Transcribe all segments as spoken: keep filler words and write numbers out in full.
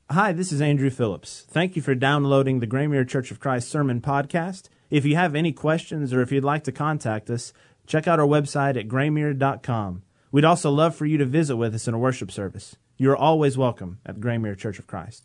Hi, this is Andrew Phillips. Thank you for downloading the Graymere Church of Christ Sermon Podcast. If you have any questions or if you'd like to contact us, check out our website at graymere dot com. We'd also love for you to visit with us in a worship service. You are always welcome at Graymere Church of Christ.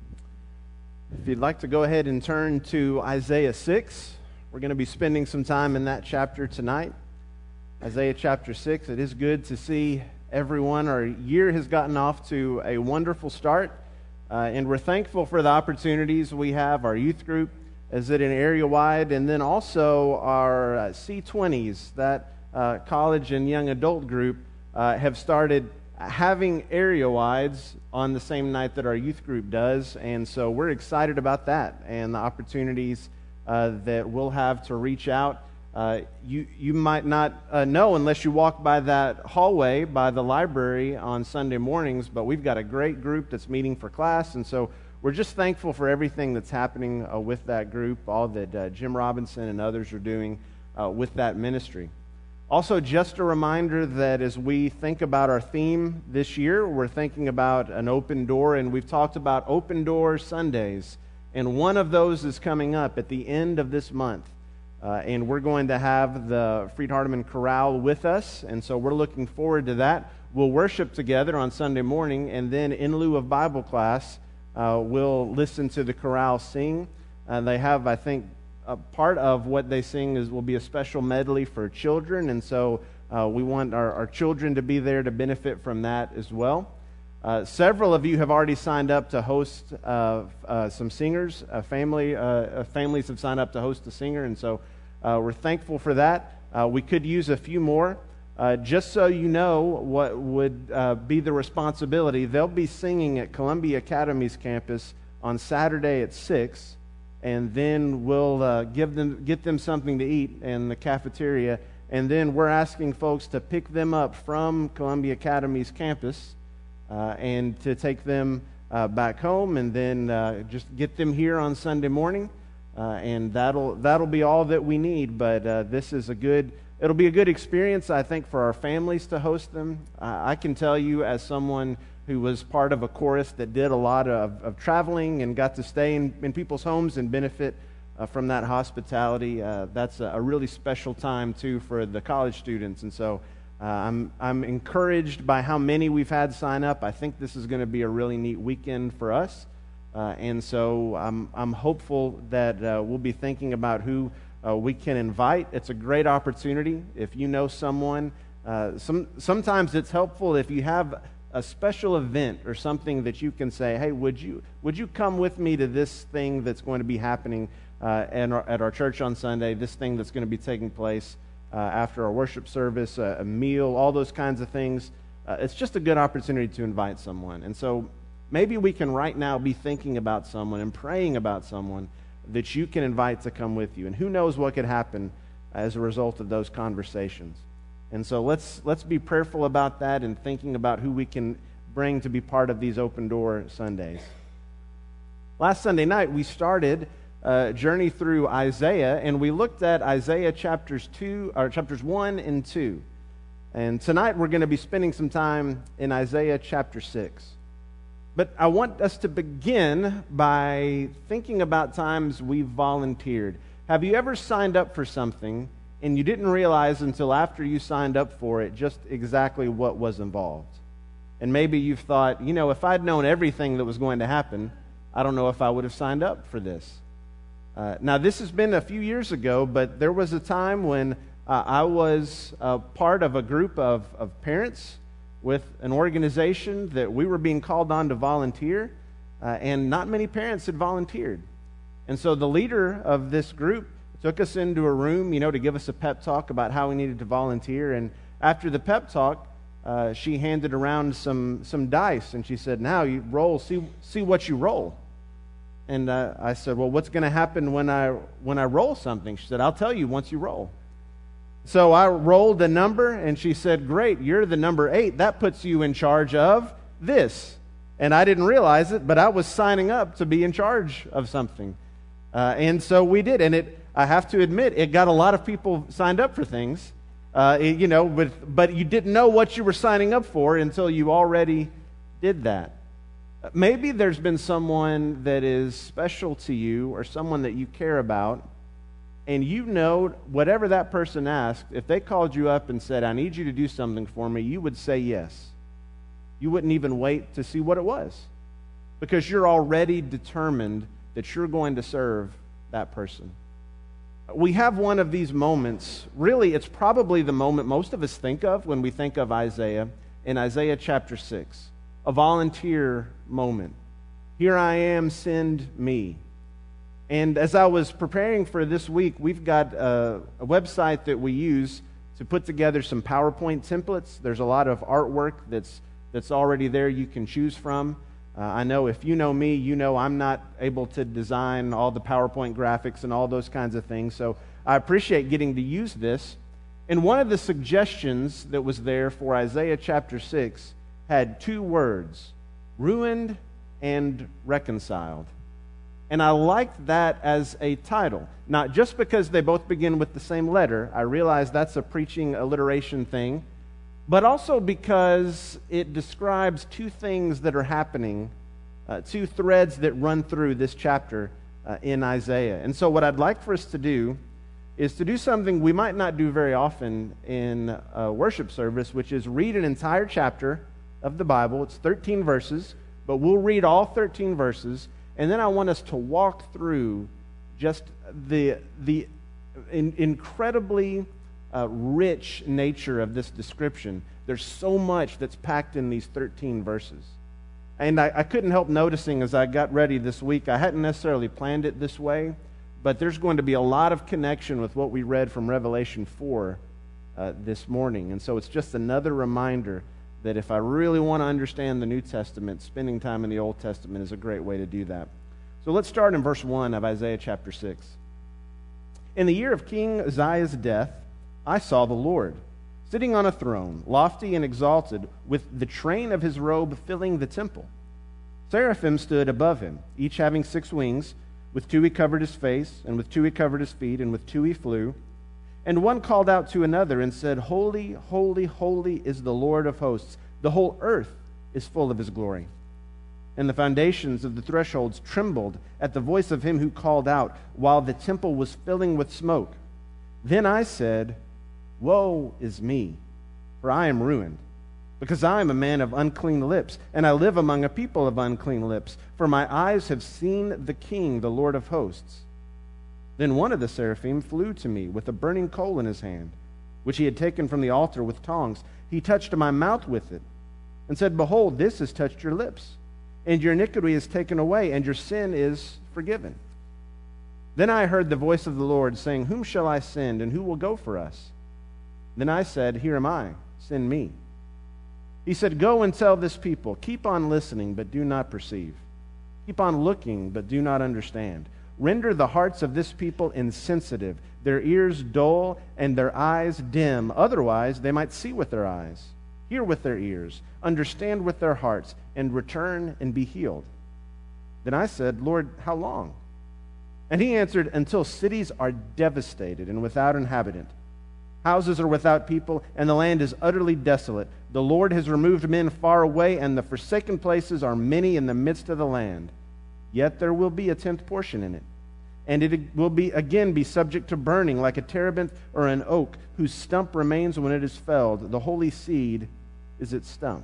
If you'd like to go ahead and turn to Isaiah six, we're going to be spending some time in that chapter tonight. Isaiah chapter six, it is good to see everyone. Our year has gotten off to a wonderful start. Uh, and we're thankful for the opportunities we have. Our youth group is it an area-wide, and then also our uh, C twenties, that uh, college and young adult group, uh, have started having area-wides on the same night that our youth group does, and so we're excited about that and the opportunities uh, that we'll have to reach out. Uh, you you might not uh, know unless you walk by that hallway by the library on Sunday mornings, but we've got a great group that's meeting for class, and so we're just thankful for everything that's happening uh, with that group, all that uh, Jim Robinson and others are doing uh, with that ministry. Also, just a reminder that as we think about our theme this year, we're thinking about an open door, and we've talked about open door Sundays, and one of those is coming up at the end of this month. Uh, and we're going to have the Freed Hardeman Chorale with us, and so we're looking forward to that. We'll worship together on Sunday morning, and then in lieu of Bible class, uh, we'll listen to the chorale sing. Uh, they have, I think, a part of what they sing is will be a special medley for children, and so uh, we want our, our children to be there to benefit from that as well. Uh, several of you have already signed up to host uh, uh, some singers. A family, uh, families have signed up to host a singer, and so uh, we're thankful for that. Uh, we could use a few more. Uh, just so you know what would uh, be the responsibility, they'll be singing at Columbia Academy's campus on Saturday at six, and then we'll uh, give them get them something to eat in the cafeteria, and then we're asking folks to pick them up from Columbia Academy's campus Uh, and to take them uh, back home, and then uh, just get them here on Sunday morning, uh, and that'll that'll be all that we need. But uh, this is a good, it'll be a good experience, I think, for our families to host them. Uh, I can tell you, as someone who was part of a chorus that did a lot of, of traveling and got to stay in, in people's homes and benefit uh, from that hospitality, uh, that's a, a really special time too for the college students, and so. Uh, I'm I'm encouraged by how many we've had sign up. I think this is going to be a really neat weekend for us, uh, and so I'm I'm hopeful that uh, we'll be thinking about who uh, we can invite. It's a great opportunity if you know someone. Uh, some sometimes it's helpful if you have a special event or something that you can say, hey, would you would you come with me to this thing that's going to be happening uh, at our, at our church on Sunday? This thing that's going to be taking place. Uh, after our worship service, uh, a meal, all those kinds of things. Uh, it's just a good opportunity to invite someone. And so maybe we can right now be thinking about someone and praying about someone that you can invite to come with you. And who knows what could happen as a result of those conversations. And so let's let's be prayerful about that and thinking about who we can bring to be part of these open door Sundays. Last Sunday night, we started Uh, journey through Isaiah, and we looked at Isaiah chapters two, or chapters one and two. And tonight we're going to be spending some time in Isaiah chapter six. But I want us to begin by thinking about times we've volunteered. Have you ever signed up for something and you didn't realize until after you signed up for it just exactly what was involved? And maybe you've thought, you know, if I'd known everything that was going to happen, I don't know if I would have signed up for this. Uh, now, this has been a few years ago, but there was a time when uh, I was uh, part of a group of, of parents with an organization that we were being called on to volunteer, uh, and not many parents had volunteered. And so the leader of this group took us into a room, you know, to give us a pep talk about how we needed to volunteer. And after the pep talk, uh, she handed around some some dice, and she said, "Now you roll, see see what you roll." And uh, I said, well, what's going to happen when I when I roll something? She said, I'll tell you once you roll. So I rolled a number, and she said, great, you're the number eight. That puts you in charge of this. And I didn't realize it, but I was signing up to be in charge of something. Uh, and so we did. And it, I have to admit, it got a lot of people signed up for things, uh, it, you know, but, but you didn't know what you were signing up for until you already did that. Maybe there's been someone that is special to you or someone that you care about, and you know whatever that person asked, if they called you up and said, I need you to do something for me, you would say yes. You wouldn't even wait to see what it was because you're already determined that you're going to serve that person. We have one of these moments. Really, it's probably the moment most of us think of when we think of Isaiah, in Isaiah chapter six, a volunteer moment. Here I am, send me. And as I was preparing for this week, we've got a, a website that we use to put together some PowerPoint templates. There's a lot of artwork that's that's already there you can choose from. Uh, I know if you know me, you know I'm not able to design all the PowerPoint graphics and all those kinds of things, so I appreciate getting to use this. And one of the suggestions that was there for Isaiah chapter six had two words, ruined and reconciled. And I liked that as a title, not just because they both begin with the same letter. I realize that's a preaching alliteration thing, but also because it describes two things that are happening, uh, two threads that run through this chapter uh, in Isaiah. And so what I'd like for us to do is to do something we might not do very often in a worship service, which is read an entire chapter of the Bible. It's thirteen verses, but we'll read all thirteen verses, and then I want us to walk through just the, the in, incredibly Uh, rich nature of this description. There's so much that's packed in these thirteen verses. And I, I couldn't help noticing as I got ready this week, I hadn't necessarily planned it this way, but there's going to be a lot of connection with what we read from Revelation four uh, this morning. And so it's just another reminder that if I really want to understand the New Testament, spending time in the Old Testament is a great way to do that. So let's start in verse one of Isaiah chapter six. In the year of King Uzziah's death, I saw the Lord, sitting on a throne, lofty and exalted, with the train of his robe filling the temple. Seraphim stood above him, each having six wings. With two he covered his face, and with two he covered his feet, and with two he flew. And one called out to another and said, Holy, holy, holy is the Lord of hosts. The whole earth is full of his glory. And the foundations of the thresholds trembled at the voice of him who called out, while the temple was filling with smoke. Then I said, Woe is me, for I am ruined, because I am a man of unclean lips, and I live among a people of unclean lips, for my eyes have seen the King, the Lord of hosts. Then one of the seraphim flew to me with a burning coal in his hand, which he had taken from the altar with tongs. He touched my mouth with it, and said, Behold, this has touched your lips, and your iniquity is taken away, and your sin is forgiven. Then I heard the voice of the Lord saying, Whom shall I send, and who will go for us? Then I said, Here am I, send me. He said, Go and tell this people, keep on listening, but do not perceive. Keep on looking, but do not understand. Render the hearts of this people insensitive, their ears dull, and their eyes dim. Otherwise, they might see with their eyes, hear with their ears, understand with their hearts, and return and be healed. Then I said, Lord, how long? And he answered, Until cities are devastated and without inhabitant. Houses are without people, and the land is utterly desolate. The Lord has removed men far away, and the forsaken places are many in the midst of the land. Yet there will be a tenth portion in it, and it will be again be subject to burning, like a terebinth or an oak, whose stump remains when it is felled. The holy seed is its stump.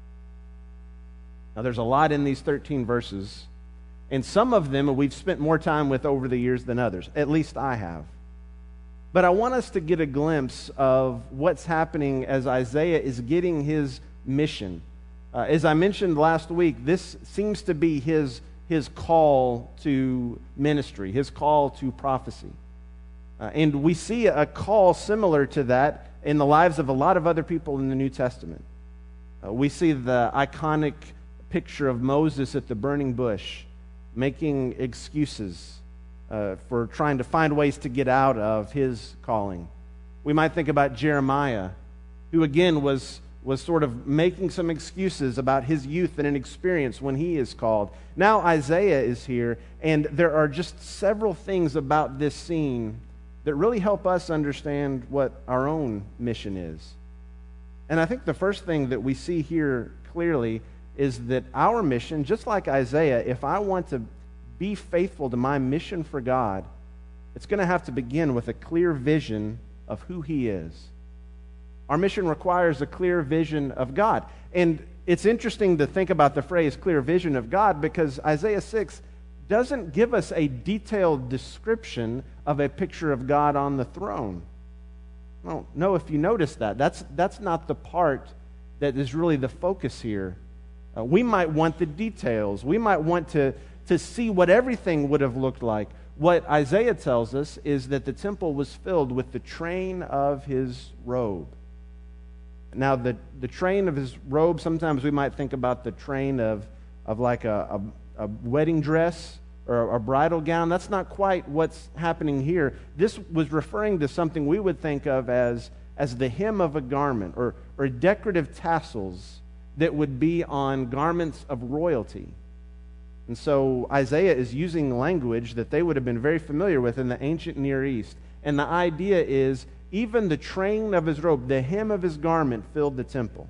Now there's a lot in these thirteen verses, and some of them we've spent more time with over the years than others. At least I have. But I want us to get a glimpse of what's happening as Isaiah is getting his mission. Uh, as I mentioned last week, this seems to be his, his call to ministry, his call to prophecy. Uh, and we see a call similar to that in the lives of a lot of other people in the New Testament. Uh, we see the iconic picture of Moses at the burning bush, making excuses Uh, for trying to find ways to get out of his calling. We might think about Jeremiah, who again was, was sort of making some excuses about his youth and inexperience when he is called. Now Isaiah is here, and there are just several things about this scene that really help us understand what our own mission is. And I think the first thing that we see here clearly is that our mission, just like Isaiah, if I want to be faithful to my mission for God, it's going to have to begin with a clear vision of who He is. Our mission requires a clear vision of God. And it's interesting to think about the phrase clear vision of God, because Isaiah six doesn't give us a detailed description of a picture of God on the throne. I don't know if you noticed that. That's, that's not the part that is really the focus here. Uh, we might want the details. We might want to, to see what everything would have looked like. What Isaiah tells us is that the temple was filled with the train of His robe. Now, the, the train of His robe, sometimes we might think about the train of, of like a, a, a wedding dress or a bridal gown. That's not quite what's happening here. This was referring to something we would think of as, as the hem of a garment, or, or decorative tassels that would be on garments of royalty. And so Isaiah is using language that they would have been very familiar with in the ancient Near East. And the idea is, even the train of his robe, the hem of his garment, filled the temple.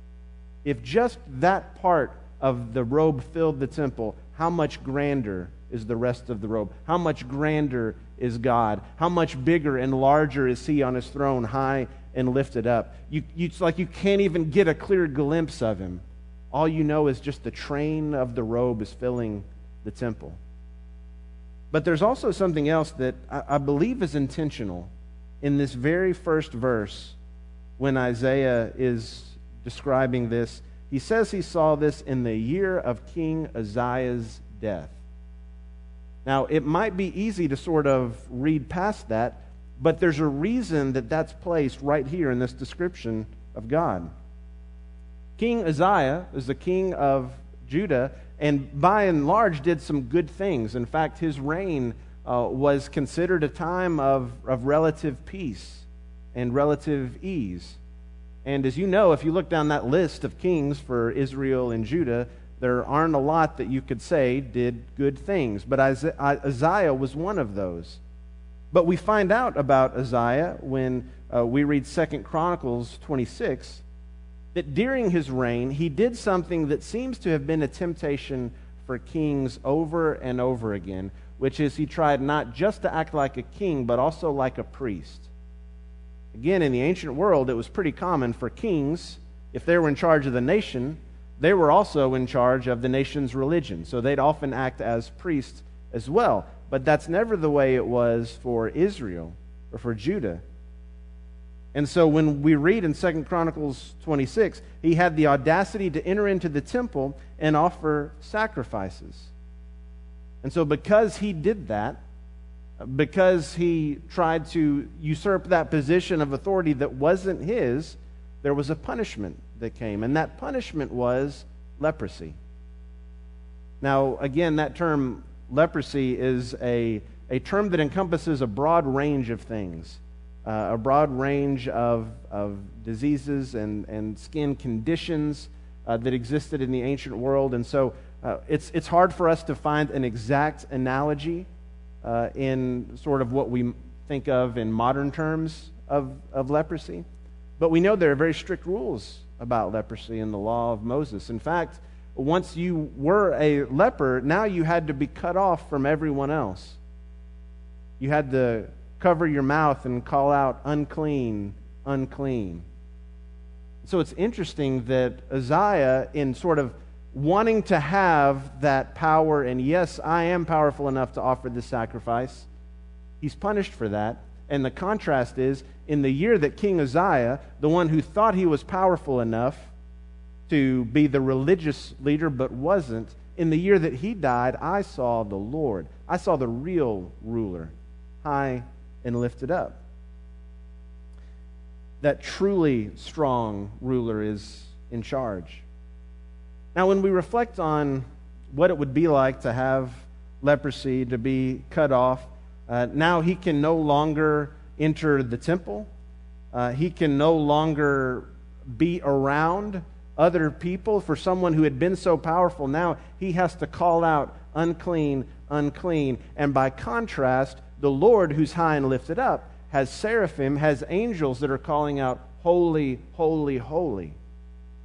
If just that part of the robe filled the temple, how much grander is the rest of the robe? How much grander is God? How much bigger and larger is He on His throne, high and lifted up? You, you, it's like you can't even get a clear glimpse of Him. All you know is just the train of the robe is filling the temple. But there's also something else that I, I believe is intentional in this very first verse when Isaiah is describing this. He says he saw this in the year of King Uzziah's death. Now, it might be easy to sort of read past that, but there's a reason that that's placed right here in this description of God. King Uzziah is the king of Judah, and by and large did some good things. In fact, his reign uh, was considered a time of, of relative peace and relative ease. And as you know, if you look down that list of kings for Israel and Judah, there aren't a lot that you could say did good things. But Uzziah was one of those. But we find out about Uzziah when uh, we read Second Chronicles twenty-six, that during his reign, he did something that seems to have been a temptation for kings over and over again, which is he tried not just to act like a king, but also like a priest. Again, in the ancient world, it was pretty common for kings, if they were in charge of the nation, they were also in charge of the nation's religion. So they'd often act as priests as well. But that's never the way it was for Israel or for Judah. And so when we read in Second Chronicles twenty-six, he had the audacity to enter into the temple and offer sacrifices. And so because he did that, because he tried to usurp that position of authority that wasn't his, there was a punishment that came. And that punishment was leprosy. Now, again, that term leprosy is a, a term that encompasses a broad range of things. Uh, a broad range of, of diseases and, and skin conditions uh, that existed in the ancient world. And so uh, it's, it's hard for us to find an exact analogy uh, in sort of what we think of in modern terms of, of leprosy. But we know there are very strict rules about leprosy in the law of Moses. In fact, once you were a leper, now you had to be cut off from everyone else. You had to cover your mouth and call out, unclean, unclean. So it's interesting that Uzziah, in sort of wanting to have that power, and yes, I am powerful enough to offer this sacrifice, he's punished for that. And the contrast is, in the year that King Uzziah, the one who thought he was powerful enough to be the religious leader but wasn't, in the year that he died, I saw the Lord. I saw the real ruler, high and lifted up. That truly strong ruler is in charge. Now, when we reflect on what it would be like to have leprosy, to be cut off, uh, now he can no longer enter the temple. Uh, he can no longer be around other people. For someone who had been so powerful, now he has to call out, unclean, unclean. And by contrast, the Lord, who's high and lifted up, has seraphim, has angels that are calling out, holy, holy, holy.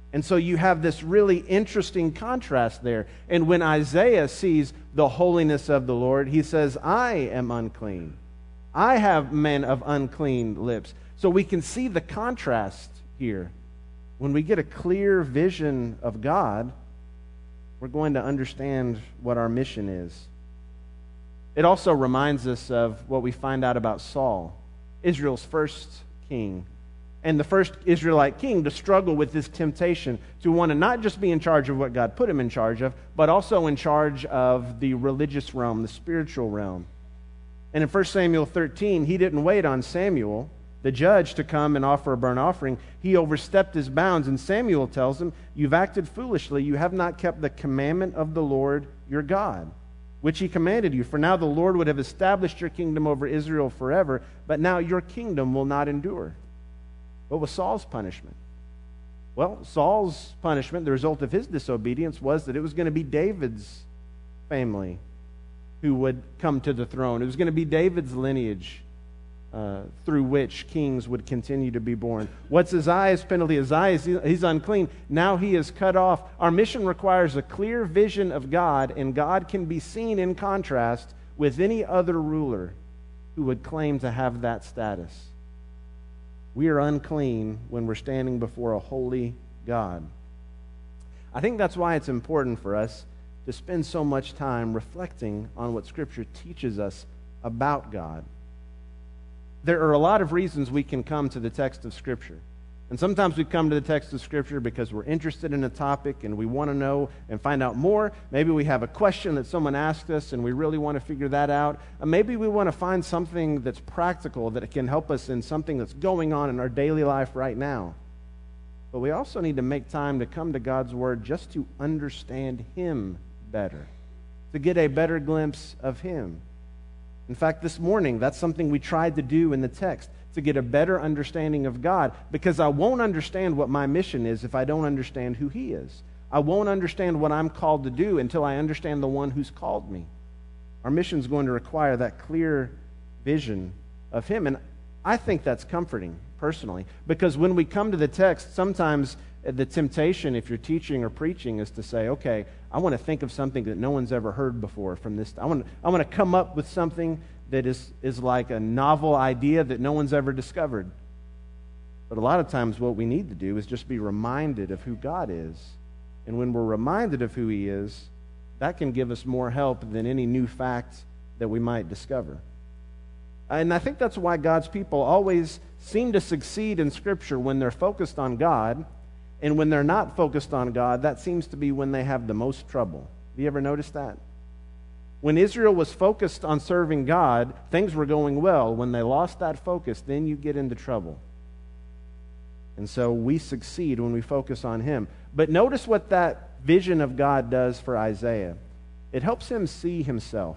And so you have this really interesting contrast there. And when Isaiah sees the holiness of the Lord, he says, I am unclean. I have men of unclean lips. So we can see the contrast here. When we get a clear vision of God, we're going to understand what our mission is. It also reminds us of what we find out about Saul, Israel's first king, and the first Israelite king to struggle with this temptation to want to not just be in charge of what God put him in charge of, but also in charge of the religious realm, the spiritual realm. And in First Samuel thirteen, he didn't wait on Samuel, the judge, to come and offer a burnt offering. He overstepped his bounds, and Samuel tells him, you've acted foolishly. You have not kept the commandment of the Lord your God, which he commanded you. For now the Lord would have established your kingdom over Israel forever, but now your kingdom will not endure. What was Saul's punishment? Well, Saul's punishment, the result of his disobedience, was that it was going to be David's family who would come to the throne. It was going to be David's lineage uh, through which kings would continue to be born. What's Uzziah's penalty? Uzziah, he's unclean. Now he is cut off. Our mission requires a clear vision of God, and God can be seen in contrast with any other ruler who would claim to have that status. We are unclean when we're standing before a holy God. I think that's why it's important for us to spend so much time reflecting on what Scripture teaches us about God. There are a lot of reasons we can come to the text of Scripture. And sometimes we come to the text of Scripture because we're interested in a topic and we want to know and find out more. Maybe we have a question that someone asked us and we really want to figure that out. Uh, maybe we want to find something that's practical that can help us in something that's going on in our daily life right now. But we also need to make time to come to God's Word just to understand Him better, to get a better glimpse of Him. In fact, this morning, that's something we tried to do in the text, to get a better understanding of God, because I won't understand what my mission is if I don't understand who He is. I won't understand what I'm called to do until I understand the one who's called me. Our mission is going to require that clear vision of Him, and I think that's comforting, personally, because when we come to the text, sometimes the temptation, if you're teaching or preaching, is to say, okay, I want to think of something that no one's ever heard before from this. I want, I want to come up with something that is, is like a novel idea that no one's ever discovered. But a lot of times what we need to do is just be reminded of who God is. And when we're reminded of who He is, that can give us more help than any new fact that we might discover. And I think that's why God's people always seem to succeed in Scripture when they're focused on God. And when they're not focused on God, that seems to be when they have the most trouble. Have you ever noticed that? When Israel was focused on serving God, things were going well. When they lost that focus, then you get into trouble. And so we succeed when we focus on Him. But notice what that vision of God does for Isaiah. It helps him see himself.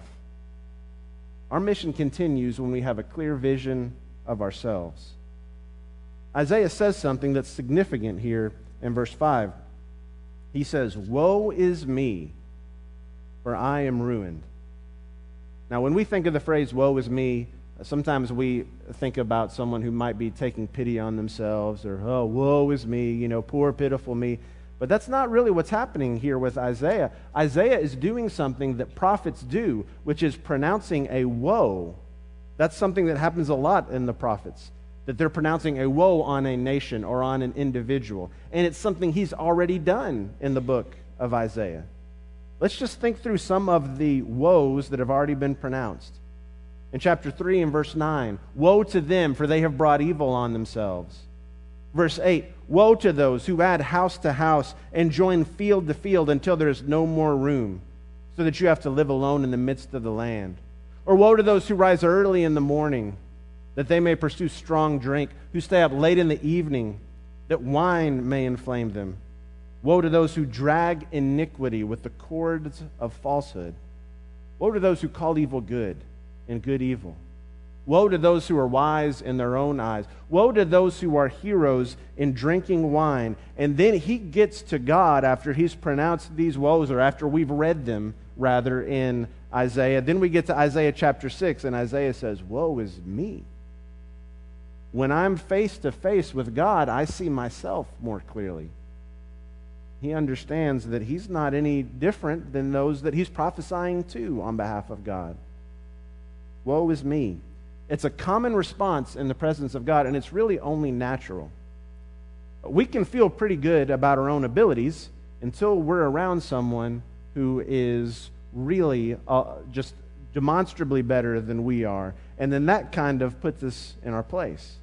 Our mission continues when we have a clear vision of ourselves. Isaiah says something that's significant here in verse five. He says, "Woe is me, for I am ruined." Now, when we think of the phrase, "woe is me," sometimes we think about someone who might be taking pity on themselves, or, "oh, woe is me, you know, poor, pitiful me." But that's not really what's happening here with Isaiah. Isaiah is doing something that prophets do, which is pronouncing a woe. That's something that happens a lot in the prophets, that they're pronouncing a woe on a nation or on an individual. And it's something he's already done in the book of Isaiah. Let's just think through some of the woes that have already been pronounced. In chapter three and verse nine, "Woe to them, for they have brought evil on themselves." Verse eight, "Woe to those who add house to house and join field to field until there is no more room, so that you have to live alone in the midst of the land." Or, "Woe to those who rise early in the morning, that they may pursue strong drink, who stay up late in the evening, that wine may inflame them. Woe to those who drag iniquity with the cords of falsehood. Woe to those who call evil good and good evil. Woe to those who are wise in their own eyes. Woe to those who are heroes in drinking wine." And then he gets to God after he's pronounced these woes, or after we've read them, rather, in Isaiah. Then we get to Isaiah chapter six, and Isaiah says, "Woe is me. When I'm face to face with God, I see myself more clearly. he understands that he's not any different than those that he's prophesying to on behalf of God. Woe is me. It's a common response in the presence of God, and it's really only natural. We can feel pretty good about our own abilities until we're around someone who is really uh, just demonstrably better than we are, and then that kind of puts us in our place.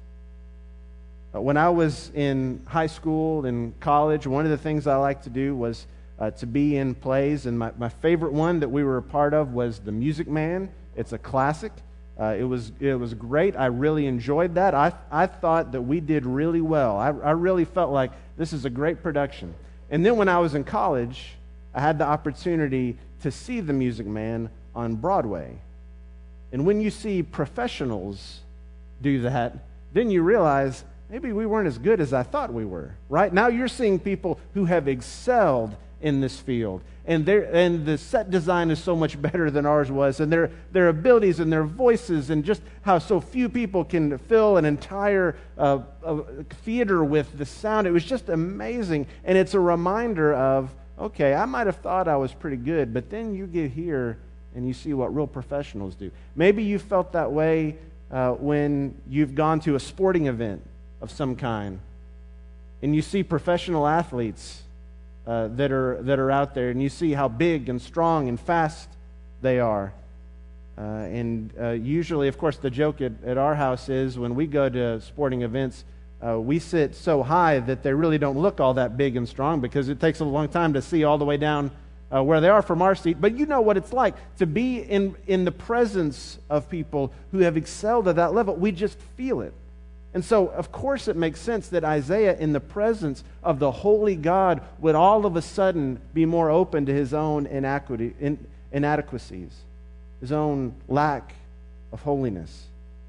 Uh, when I was in high school and college, one of the things I liked to do was uh, to be in plays, and my, my favorite one that we were a part of was The Music Man. It's a classic. Uh, it was it was great. I really enjoyed that. I I thought that we did really well. I, I really felt like this is a great production. And then when I was in college, I had the opportunity to see The Music Man on Broadway. And when you see professionals do that, then you realize maybe we weren't as good as I thought we were, right? Now you're seeing people who have excelled in this field, and their and the set design is so much better than ours was, and their their abilities and their voices, and just how so few people can fill an entire uh, uh, theater with the sound. It was just amazing, and it's a reminder of, okay, I might have thought I was pretty good, but then you get here and you see what real professionals do. Maybe you felt that way uh, when you've gone to a sporting event of some kind, and you see professional athletes uh, that are that are out there, and you see how big and strong and fast they are. Uh, and uh, usually, of course, the joke at, at our house is when we go to sporting events, uh, we sit so high that they really don't look all that big and strong because it takes a long time to see all the way down uh, where they are from our seat. But you know what it's like to be in, in the presence of people who have excelled at that level. We just feel it. And so, of course, it makes sense that Isaiah, in the presence of the holy God, would all of a sudden be more open to his own inadequacy, in, inadequacies, his own lack of holiness.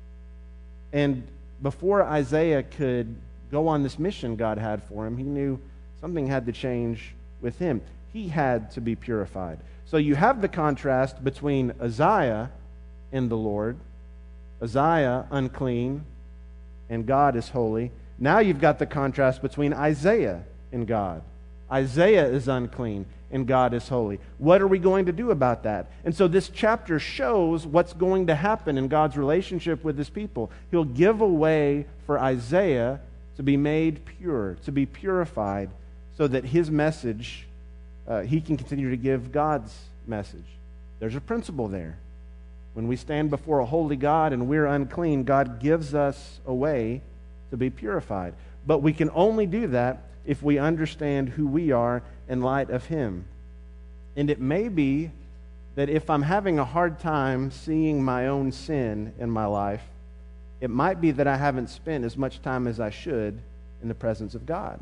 And before Isaiah could go on this mission God had for him, he knew something had to change with him. He had to be purified. So you have the contrast between Isaiah and the Lord. Isaiah, unclean, and God is holy. Now you've got the contrast between Isaiah and God. Isaiah is unclean, and God is holy. What are we going to do about that? And so this chapter shows what's going to happen in God's relationship with his people. He'll give a way for Isaiah to be made pure, to be purified, so that his message, uh, he can continue to give God's message. There's a principle there. When we stand before a holy God and we're unclean, God gives us a way to be purified. But we can only do that if we understand who we are in light of him. And it may be that if I'm having a hard time seeing my own sin in my life, it might be that I haven't spent as much time as I should in the presence of God.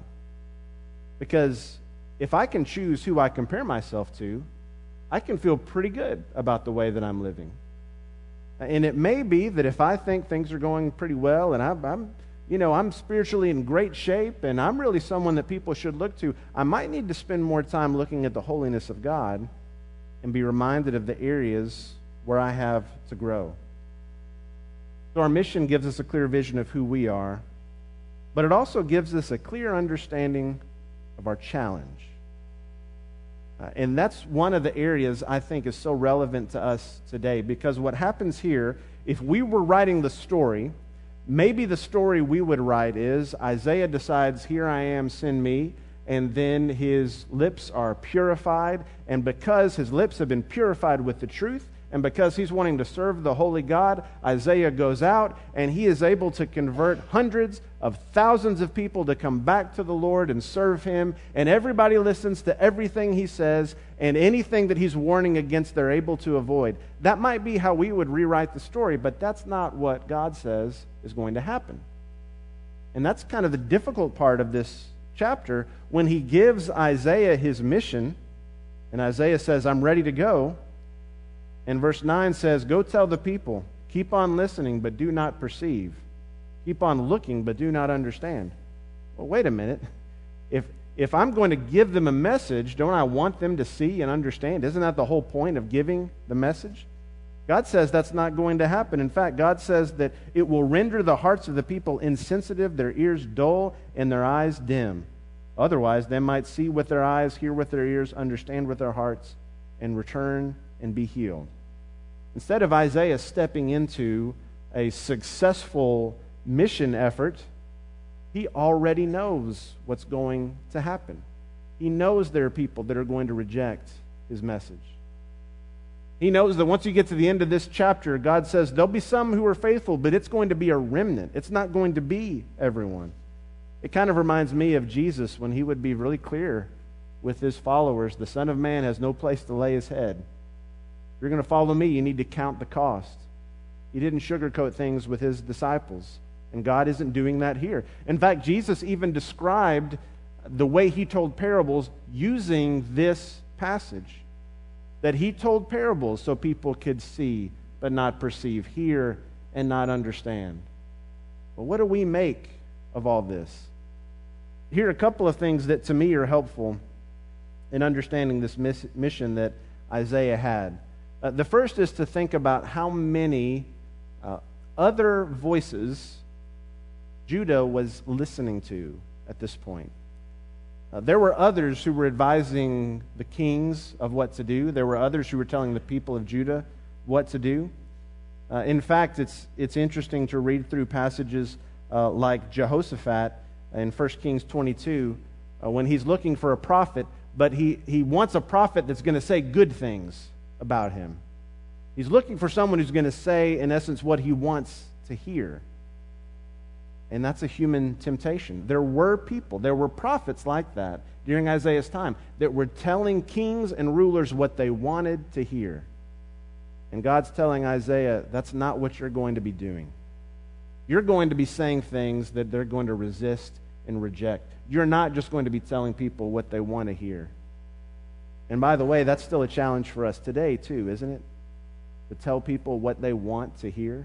Because if I can choose who I compare myself to, I can feel pretty good about the way that I'm living. And it may be that if I think things are going pretty well and I'm, I'm, you know, I'm spiritually in great shape and I'm really someone that people should look to, I might need to spend more time looking at the holiness of God and be reminded of the areas where I have to grow. So our mission gives us a clear vision of who we are, but it also gives us a clear understanding of our challenge. Uh, and that's one of the areas I think is so relevant to us today, because what happens here, if we were writing the story, maybe the story we would write is Isaiah decides, here I am, send me, and then his lips are purified, and because his lips have been purified with the truth, and because he's wanting to serve the holy God, Isaiah goes out and he is able to convert hundreds of thousands of people to come back to the Lord and serve him. And everybody listens to everything he says, and anything that he's warning against, they're able to avoid. That might be how we would rewrite the story, but that's not what God says is going to happen. And that's kind of the difficult part of this chapter. When he gives Isaiah his mission, and Isaiah says, I'm ready to go, and verse nine says, go tell the people, keep on listening, but do not perceive. Keep on looking, but do not understand. Well, wait a minute. If if I'm going to give them a message, don't I want them to see and understand? Isn't that the whole point of giving the message? God says that's not going to happen. In fact, God says that it will render the hearts of the people insensitive, their ears dull, and their eyes dim. Otherwise, they might see with their eyes, hear with their ears, understand with their hearts, and return and be healed. Instead of Isaiah stepping into a successful mission effort, he already knows what's going to happen. He knows there are people that are going to reject his message. He knows that once you get to the end of this chapter, God says there'll be some who are faithful, but it's going to be a remnant. It's not going to be everyone. It kind of reminds me of Jesus when he would be really clear with his followers. The Son of Man has no place to lay his head. If you're going to follow me, you need to count the cost. He didn't sugarcoat things with his disciples, and God isn't doing that here. In fact, Jesus even described the way he told parables using this passage, that he told parables so people could see but not perceive, hear and not understand. Well, what do we make of all this? Here are a couple of things that to me are helpful in understanding this miss- mission that Isaiah had. Uh, the first is to think about how many uh, other voices Judah was listening to at this point. Uh, there were others who were advising the kings of what to do. There were others who were telling the people of Judah what to do. Uh, in fact, it's it's interesting to read through passages uh, like Jehoshaphat in First Kings twenty-two, uh, when he's looking for a prophet, but he, he wants a prophet that's going to say good things about him. He's looking for someone who's going to say, in essence, what he wants to hear. And that's a human temptation. There were people, there were prophets like that during Isaiah's time that were telling kings and rulers what they wanted to hear. And God's telling Isaiah, that's not what you're going to be doing. You're going to be saying things that they're going to resist and reject. You're not just going to be telling people what they want to hear. And by the way, that's still a challenge for us today too, isn't it? To tell people what they want to hear.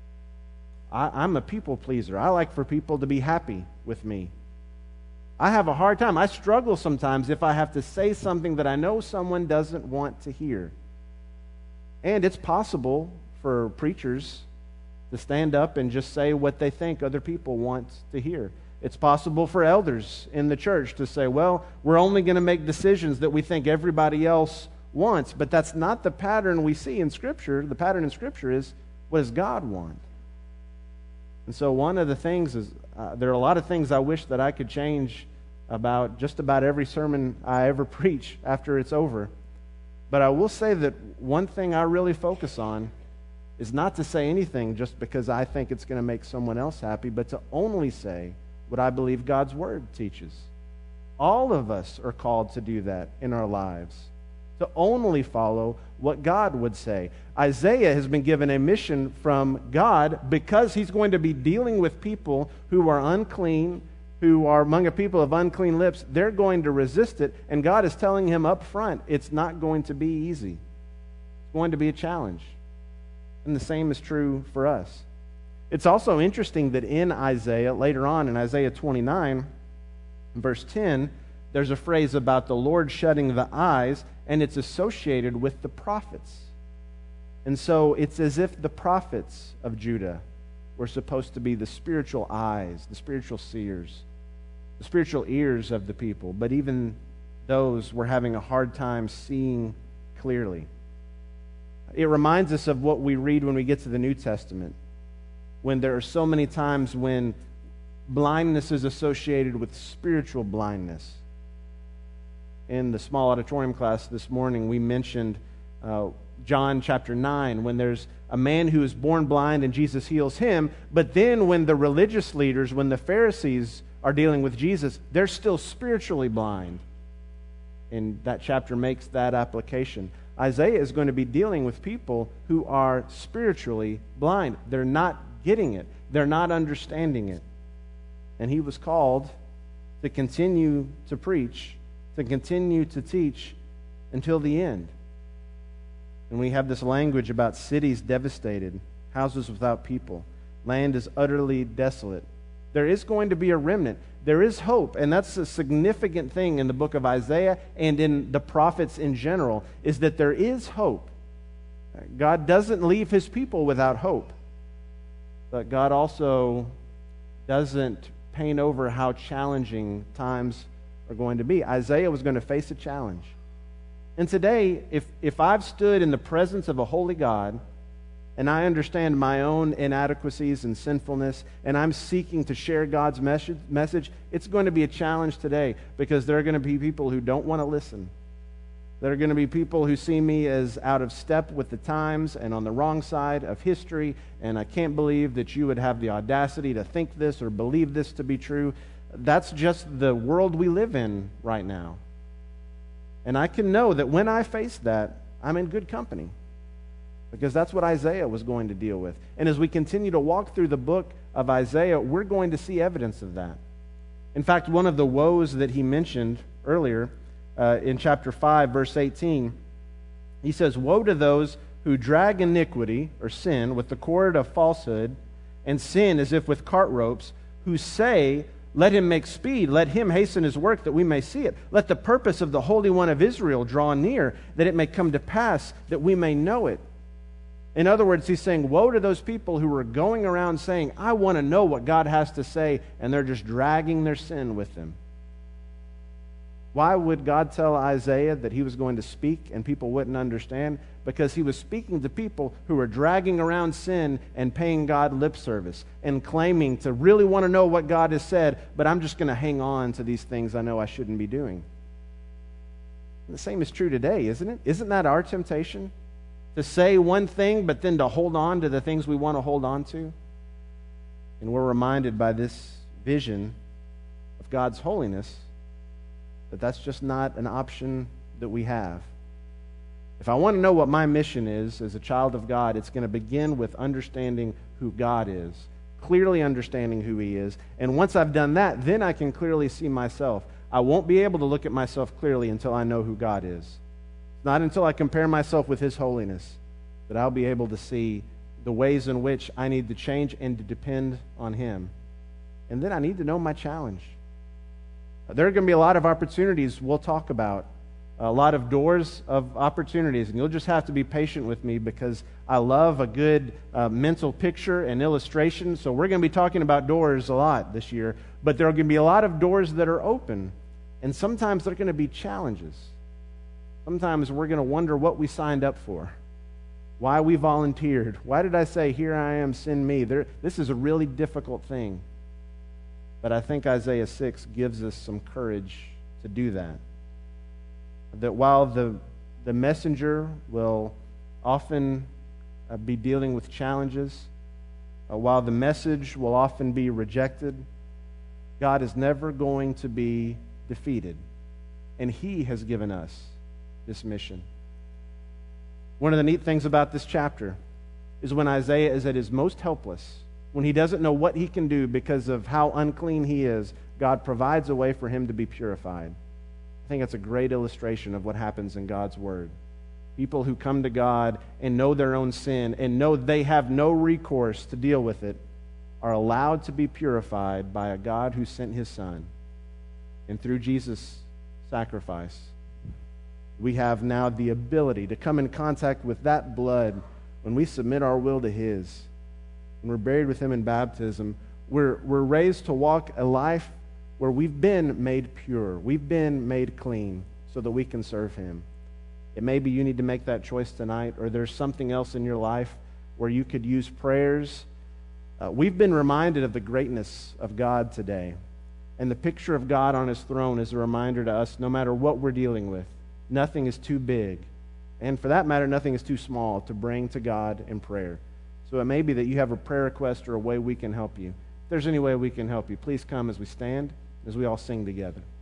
I, I'm a people pleaser. I like for people to be happy with me. I have a hard time. I struggle sometimes if I have to say something that I know someone doesn't want to hear. And it's possible for preachers to stand up and just say what they think other people want to hear. It's possible for elders in the church to say, well, we're only going to make decisions that we think everybody else wants. But that's not the pattern we see in Scripture. The pattern in Scripture is, what does God want? And so one of the things is, uh, there are a lot of things I wish that I could change about just about every sermon I ever preach after it's over. But I will say that one thing I really focus on is not to say anything just because I think it's going to make someone else happy, but to only say what I believe God's Word teaches. All of us are called to do that in our lives, to only follow what God would say. Isaiah has been given a mission from God because he's going to be dealing with people who are unclean, who are among a people of unclean lips. They're going to resist it, and God is telling him up front, it's not going to be easy. It's going to be a challenge. And the same is true for us. It's also interesting that in Isaiah, later on in Isaiah twenty-nine, verse ten, there's a phrase about the Lord shutting the eyes, and it's associated with the prophets. And so it's as if the prophets of Judah were supposed to be the spiritual eyes, the spiritual seers, the spiritual ears of the people. But even those were having a hard time seeing clearly. It reminds us of what we read when we get to the New Testament, when there are so many times when blindness is associated with spiritual blindness. In the small auditorium class this morning, we mentioned uh, John chapter nine, when there's a man who is born blind and Jesus heals him, but then when the religious leaders, when the Pharisees are dealing with Jesus, they're still spiritually blind. And that chapter makes that application. Isaiah is going to be dealing with people who are spiritually blind. They're not getting it. They're not understanding it. And he was called to continue to preach, to continue to teach until the end. And we have this language about cities devastated, houses without people, land is utterly desolate. There is going to be a remnant. There is hope, and that's a significant thing in the book of Isaiah and in the prophets in general, is that there is hope. God doesn't leave his people without hope, but God also doesn't paint over how challenging times are going to be. Isaiah was going to face a challenge. And today, if, if I've stood in the presence of a holy God, and I understand my own inadequacies and sinfulness, and I'm seeking to share God's message, message, it's going to be a challenge today, because there are going to be people who don't want to listen. There are going to be people who see me as out of step with the times and on the wrong side of history, and I can't believe that you would have the audacity to think this or believe this to be true. That's just the world we live in right now. And I can know that when I face that, I'm in good company, because that's what Isaiah was going to deal with. And as we continue to walk through the book of Isaiah, we're going to see evidence of that. In fact, one of the woes that he mentioned earlier uh, in chapter five, verse eighteen, he says, "Woe to those who drag iniquity," or sin, "with the cord of falsehood, and sin as if with cart ropes, who say, 'Let him make speed, let him hasten his work, that we may see it. Let the purpose of the Holy One of Israel draw near, that it may come to pass, that we may know it.'" In other words, he's saying, woe to those people who are going around saying, "I want to know what God has to say," and they're just dragging their sin with them. Why would God tell Isaiah that he was going to speak and people wouldn't understand? Because he was speaking to people who were dragging around sin and paying God lip service and claiming to really want to know what God has said, but I'm just going to hang on to these things I know I shouldn't be doing. And the same is true today, isn't it? Isn't that our temptation? To say one thing, but then to hold on to the things we want to hold on to? And we're reminded by this vision of God's holiness that that's just not an option that we have. If I want to know what my mission is as a child of God, it's going to begin with understanding who God is, clearly understanding who He is. And once I've done that, then I can clearly see myself. I won't be able to look at myself clearly until I know who God is. It's not until I compare myself with His holiness that I'll be able to see the ways in which I need to change and to depend on Him. And then I need to know my challenge. There are going to be a lot of opportunities we'll talk about, a lot of doors of opportunities, and you'll just have to be patient with me because I love a good uh, mental picture and illustration. So we're going to be talking about doors a lot this year, but there are going to be a lot of doors that are open, and sometimes there are going to be challenges. Sometimes we're going to wonder what we signed up for, why we volunteered. Why did I say, "Here I am, send me"? There, this is a really difficult thing. But I think Isaiah six gives us some courage to do that. That while the, the messenger will often uh, be dealing with challenges, uh, while the message will often be rejected, God is never going to be defeated. And He has given us this mission. One of the neat things about this chapter is when Isaiah is at his most helpless, when he doesn't know what he can do because of how unclean he is, God provides a way for him to be purified. I think that's a great illustration of what happens in God's Word. People who come to God and know their own sin and know they have no recourse to deal with it are allowed to be purified by a God who sent His Son. And through Jesus' sacrifice, we have now the ability to come in contact with that blood when we submit our will to His. When we're buried with Him in baptism, we're, we're raised to walk a life where we've been made pure. We've been made clean so that we can serve Him. It may be you need to make that choice tonight, or there's something else in your life where you could use prayers. Uh, we've been reminded of the greatness of God today. And the picture of God on His throne is a reminder to us, no matter what we're dealing with, nothing is too big. And for that matter, nothing is too small to bring to God in prayer. So it may be that you have a prayer request or a way we can help you. If there's any way we can help you, please come as we stand, as we all sing together.